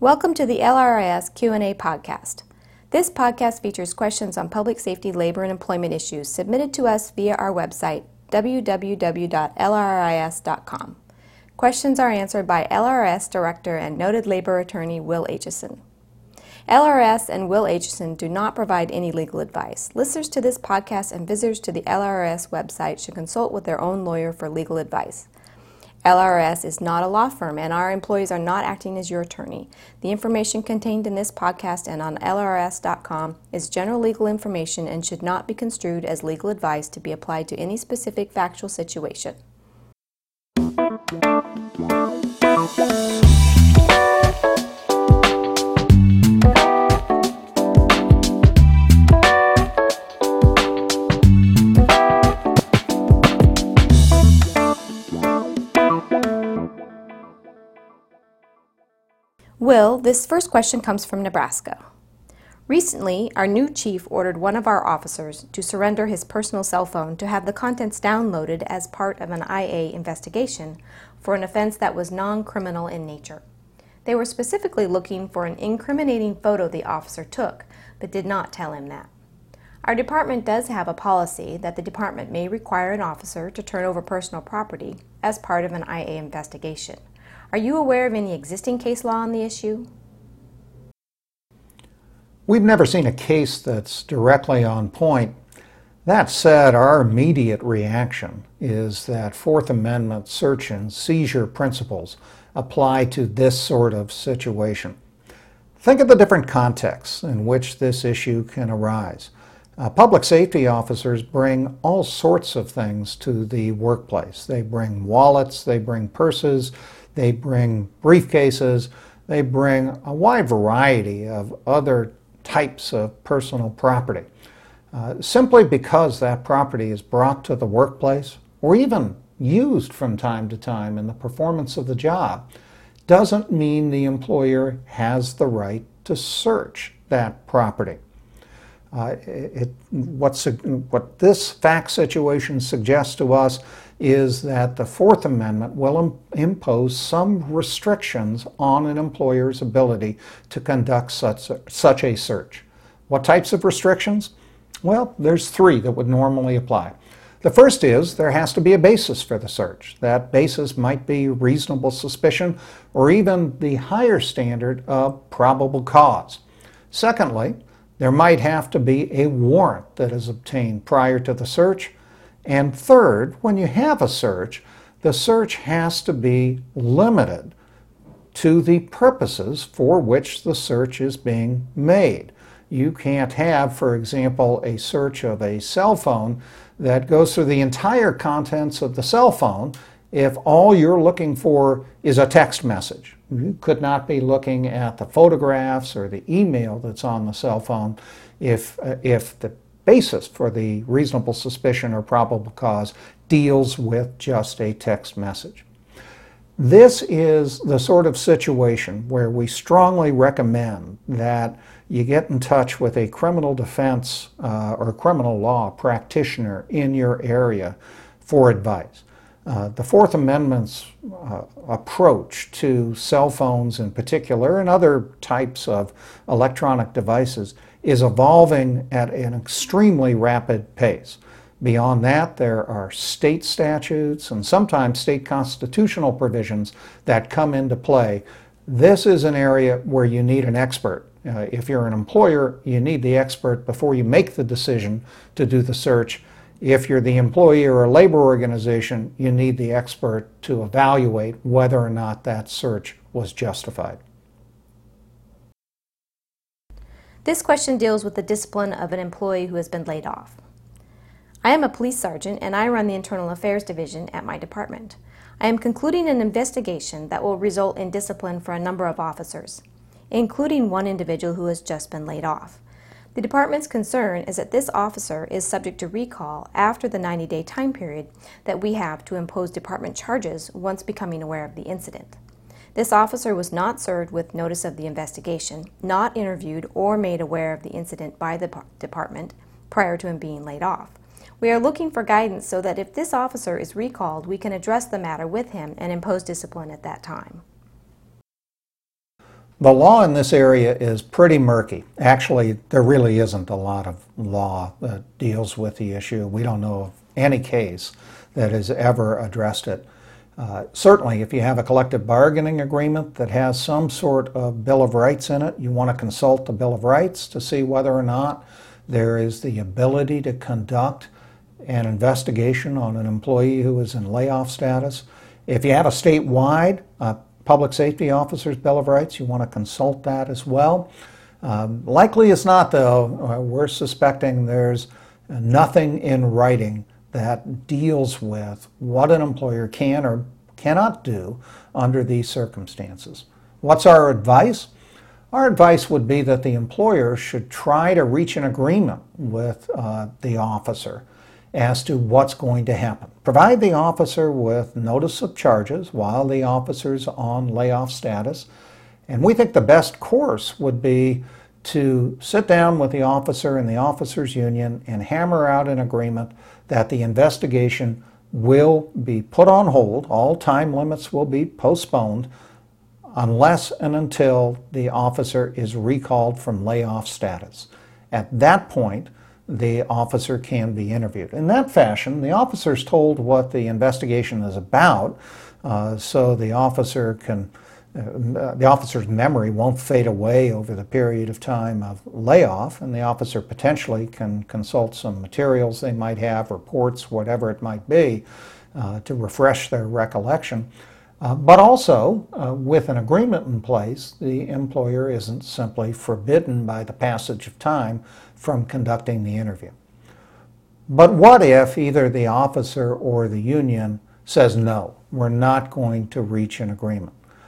Welcome to the LRIS Q&A podcast. This podcast features questions on public safety, labor, and employment issues submitted to us via our website, www.lrris.com. Questions are answered by LRS Director and noted labor attorney Will Aitchison. LRS and Will Aitchison do not provide any legal advice. Listeners to this podcast and visitors to the LRS website should consult with their own lawyer for legal advice. LRS is not a law firm, and our employees are not acting as your attorney. The information contained in this podcast and on LRS.com is general legal information and should not be construed as legal advice to be applied to any specific factual situation. Will, this first question comes from Nebraska. Recently, our new chief ordered one of our officers to surrender his personal cell phone to have the contents downloaded as part of an IA investigation for an offense that was non-criminal in nature. They were specifically looking for an incriminating photo the officer took, but did not tell him that. Our department does have a policy that the department may require an officer to turn over personal property as part of an IA investigation. Are you aware of any existing case law on the issue? We've never seen a case that's directly on point. That said, our immediate reaction is that Fourth Amendment search and seizure principles apply to this sort of situation. Think of the different contexts in which this issue can arise. Public safety officers bring all sorts of things to the workplace. They bring wallets, they bring purses, they bring briefcases, they bring a wide variety of other types of personal property. Simply because that property is brought to the workplace or even used from time to time in the performance of the job doesn't mean the employer has the right to search that property. What this fact situation suggests to us is that the Fourth Amendment will impose some restrictions on an employer's ability to conduct such a search. What types of restrictions? Well, there's three that would normally apply. The first is there has to be a basis for the search. That basis might be reasonable suspicion or even the higher standard of probable cause. Secondly, there might have to be a warrant that is obtained prior to the search. And third, when you have a search, the search has to be limited to the purposes for which the search is being made. You can't have, for example, a search of a cell phone that goes through the entire contents of the cell phone if all you're looking for is a text message. You could not be looking at the photographs or the email that's on the cell phone if the basis for the reasonable suspicion or probable cause deals with just a text message. This is the sort of situation where we strongly recommend that you get in touch with a criminal defense or criminal law practitioner in your area for advice. The Fourth Amendment's approach to cell phones in particular and other types of electronic devices is evolving at an extremely rapid pace. Beyond that, there are state statutes and sometimes state constitutional provisions that come into play. This is an area where you need an expert. If you're an employer, you need the expert before you make the decision to do the search. If you're the employee or a labor organization, you need the expert to evaluate whether or not that search was justified. This question deals with the discipline of an employee who has been laid off. I am a police sergeant and I run the Internal Affairs Division at my department. I am concluding an investigation that will result in discipline for a number of officers, including one individual who has just been laid off. The department's concern is that this officer is subject to recall after the 90-day time period that we have to impose department charges once becoming aware of the incident. This officer was not served with notice of the investigation, not interviewed or made aware of the incident by the department prior to him being laid off. We are looking for guidance so that if this officer is recalled, we can address the matter with him and impose discipline at that time. The law in this area is pretty murky. Actually, there really isn't a lot of law that deals with the issue. We don't know of any case that has ever addressed it. Certainly, if you have a collective bargaining agreement that has some sort of Bill of Rights in it, you want to consult the Bill of Rights to see whether or not there is the ability to conduct an investigation on an employee who is in layoff status. If you have a statewide public safety officer's Bill of Rights, you want to consult that as well. Likely as not, though, we're suspecting there's nothing in writing that deals with what an employer can or cannot do under these circumstances. What's our advice? Our advice would be that the employer should try to reach an agreement with the officer as to what's going to happen. Provide the officer with notice of charges while the officer's on layoff status. And we think the best course would be to sit down with the officer and the officers' union and hammer out an agreement that the investigation will be put on hold, all time limits will be postponed, unless and until the officer is recalled from layoff status. At that point, the officer can be interviewed. In that fashion, the officer is told what the investigation is about, so the officer can the officer's memory won't fade away over the period of time of layoff, and the officer potentially can consult some materials they might have, reports, whatever it might be, to refresh their recollection. But also, with an agreement in place, the employer isn't simply forbidden by the passage of time from conducting the interview. But what if either the officer or the union says, no, we're not going to reach an agreement?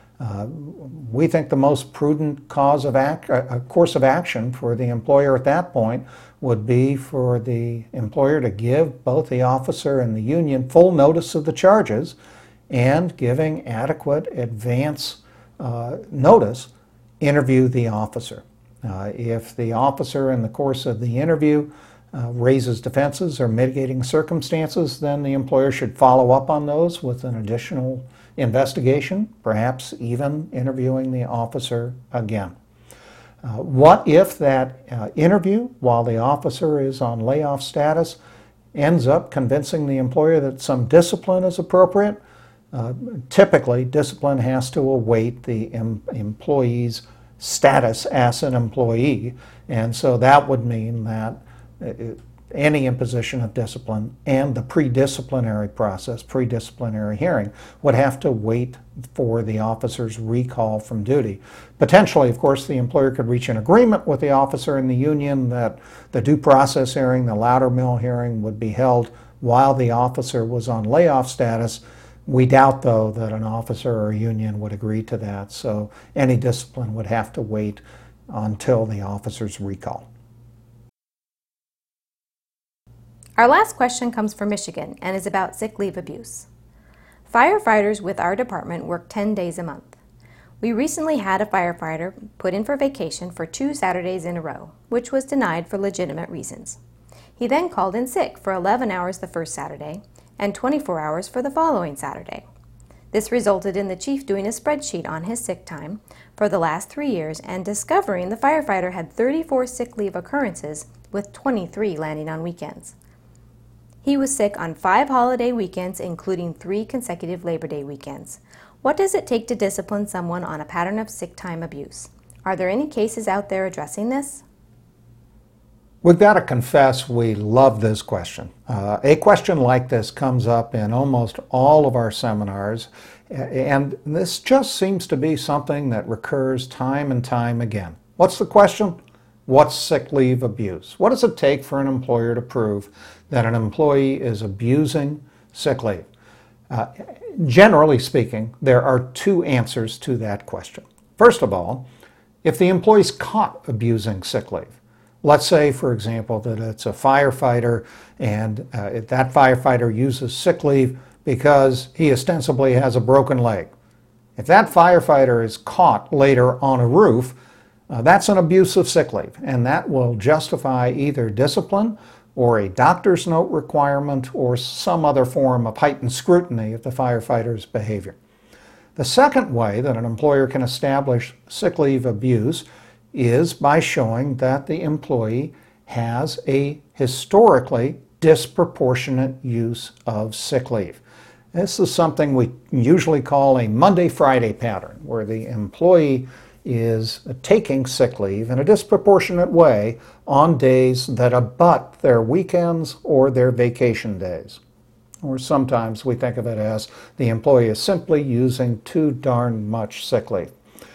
We think the most prudent course of action for the employer at that point would be for the employer to give both the officer and the union full notice of the charges and, giving adequate advance notice, interview the officer. If the officer in the course of the interview raises defenses or mitigating circumstances, then the employer should follow up on those with an additional investigation, perhaps even interviewing the officer again. What if that interview, while the officer is on layoff status, ends up convincing the employer that some discipline is appropriate? Typically, discipline has to await the employee's status as an employee, and so that would mean that any imposition of discipline and the pre-disciplinary process, pre-disciplinary hearing, would have to wait for the officer's recall from duty. Potentially, of course, the employer could reach an agreement with the officer and the union that the due process hearing, the Loudermill hearing, would be held while the officer was on layoff status. We doubt, though, that an officer or a union would agree to that, so any discipline would have to wait until the officer's recall. Our last question comes from Michigan and is about sick leave abuse. Firefighters with our department work 10 days a month. We recently had a firefighter put in for vacation for 2 Saturdays in a row, which was denied for legitimate reasons. He then called in sick for 11 hours the first Saturday and 24 hours for the following Saturday. This resulted in the chief doing a spreadsheet on his sick time for the last 3 years and discovering the firefighter had 34 sick leave occurrences, with 23 landing on weekends. He was sick on 5 holiday weekends, including 3 consecutive Labor Day weekends. What does it take to discipline someone on a pattern of sick time abuse? Are there any cases out there addressing this? We've got to confess we love this question. A question like this comes up in almost all of our seminars, and this just seems to be something that recurs time and time again. What's the question? What's sick leave abuse? What does it take for an employer to prove that an employee is abusing sick leave? Generally speaking, there are 2 answers to that question. First of all, if the employee's caught abusing sick leave, let's say, for example, that it's a firefighter and that firefighter uses sick leave because he ostensibly has a broken leg. If that firefighter is caught later on a roof, that's an abuse of sick leave, and that will justify either discipline or a doctor's note requirement or some other form of heightened scrutiny of the firefighter's behavior. The second way that an employer can establish sick leave abuse is by showing that the employee has a historically disproportionate use of sick leave. This is something we usually call a Monday-Friday pattern, where the employee is taking sick leave in a disproportionate way on days that abut their weekends or their vacation days. Or sometimes we think of it as the employee is simply using too darn much sick leave.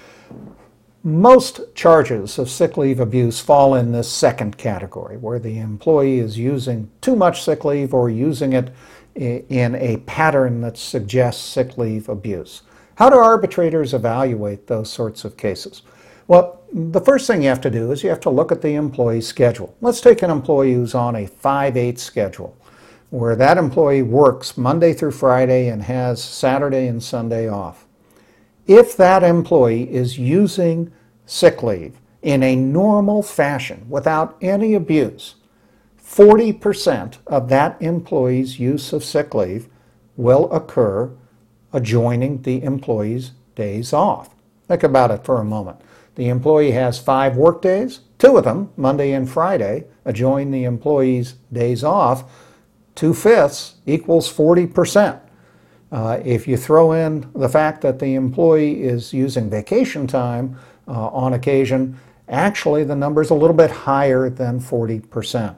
Most charges of sick leave abuse fall in this second category, where the employee is using too much sick leave or using it in a pattern that suggests sick leave abuse. How do arbitrators evaluate those sorts of cases? Well, the first thing you have to do is you have to look at the employee's schedule. Let's take an employee who's on a 5/8 schedule, where that employee works Monday through Friday and has Saturday and Sunday off. If that employee is using sick leave in a normal fashion without any abuse, 40% of that employee's use of sick leave will occur adjoining the employee's days off. Think about it for a moment. The employee has 5 work days, 2 of them, Monday and Friday, adjoin the employee's days off. 2/5 equals 40%. If you throw in the fact that the employee is using vacation time on occasion, actually the number is a little bit higher than 40%.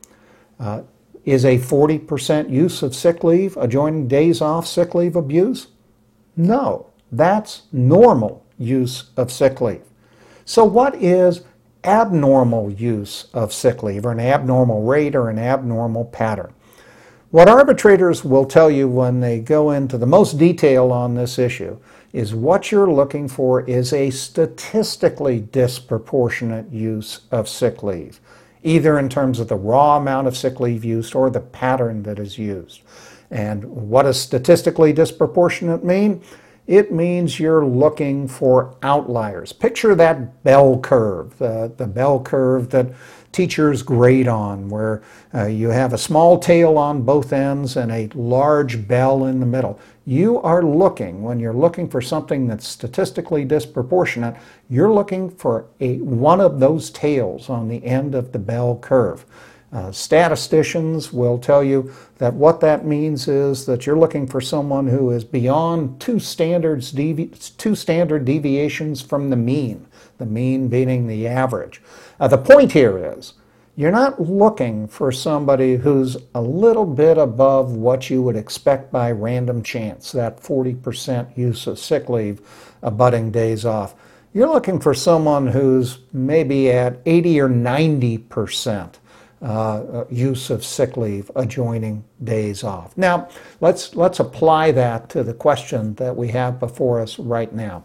Is a 40% use of sick leave adjoining days off sick leave abuse? No, that's normal use of sick leave. So what is abnormal use of sick leave, or an abnormal rate, or an abnormal pattern? What arbitrators will tell you when they go into the most detail on this issue is what you're looking for is a statistically disproportionate use of sick leave, either in terms of the raw amount of sick leave used or the pattern that is used. And what does statistically disproportionate mean? It means you're looking for outliers. Picture that bell curve, the bell curve that teachers grade on, where you have a small tail on both ends and a large bell in the middle. You are looking, when you're looking for something that's statistically disproportionate, you're looking for one of those tails on the end of the bell curve. Statisticians will tell you that what that means is that you're looking for someone who is beyond two standard deviations from the mean being the average. The point here is you're not looking for somebody who's a little bit above what you would expect by random chance, that 40% use of sick leave abutting days off. You're looking for someone who's maybe at 80 or 90% use of sick leave adjoining days off. Now, let's apply that to the question that we have before us right now.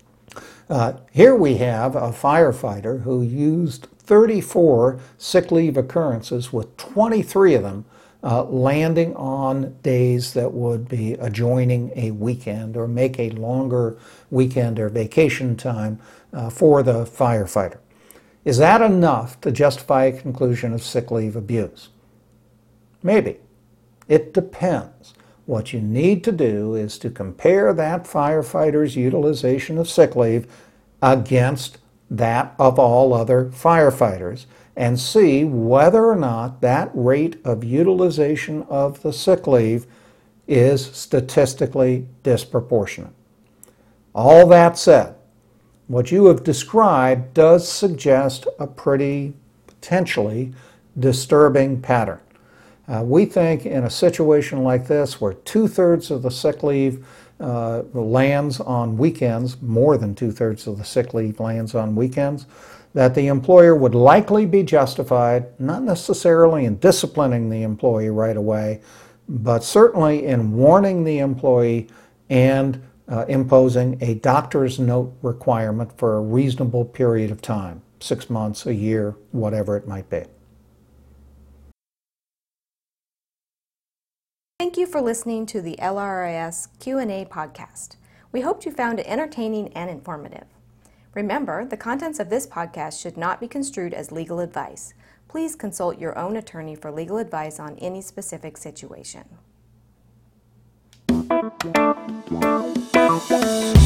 Here we have a firefighter who used 34 sick leave occurrences, with 23 of them landing on days that would be adjoining a weekend or make a longer weekend or vacation time for the firefighter. Is that enough to justify a conclusion of sick leave abuse? Maybe. It depends. What you need to do is to compare that firefighter's utilization of sick leave against that of all other firefighters and see whether or not that rate of utilization of the sick leave is statistically disproportionate. All that said, what you have described does suggest a pretty potentially disturbing pattern. We think in a situation like this, where 2/3 of the sick leave lands on weekends, more than 2/3 of the sick leave lands on weekends, that the employer would likely be justified, not necessarily in disciplining the employee right away, but certainly in warning the employee and imposing a doctor's note requirement for a reasonable period of time, 6 months, a year, whatever it might be. Thank you for listening to the LRIS Q&A podcast. We hope you found it entertaining and informative. Remember, the contents of this podcast should not be construed as legal advice. Please consult your own attorney for legal advice on any specific situation. you.